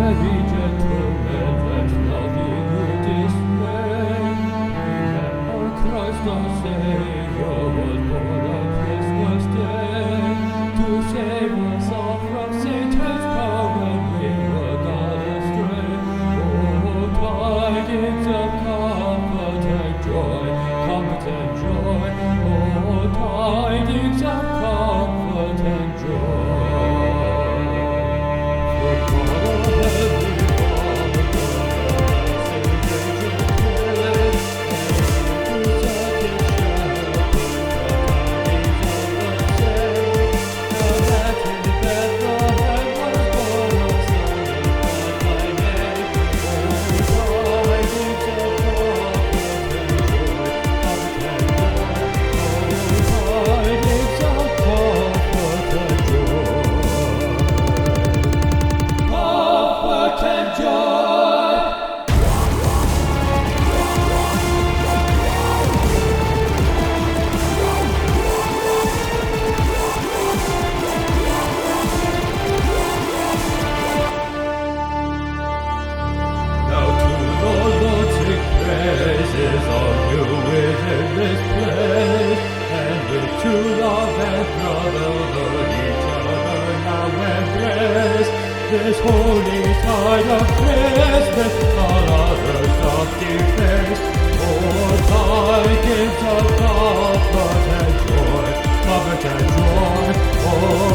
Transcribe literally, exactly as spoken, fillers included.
very gentlemen, let nothing you dismay. Remember Christ our Savior was born on Christmas Day to save us all from Satan's power when we were gone astray. Oh, tidings of comfort and joy, comfort and joy. Oh, tidings of comfort and joy. To love and brotherhood each other now embrace. This holy tide of Christmas, all others doth deface. Oh, tidings of comfort and joy, comfort and joy. Oh,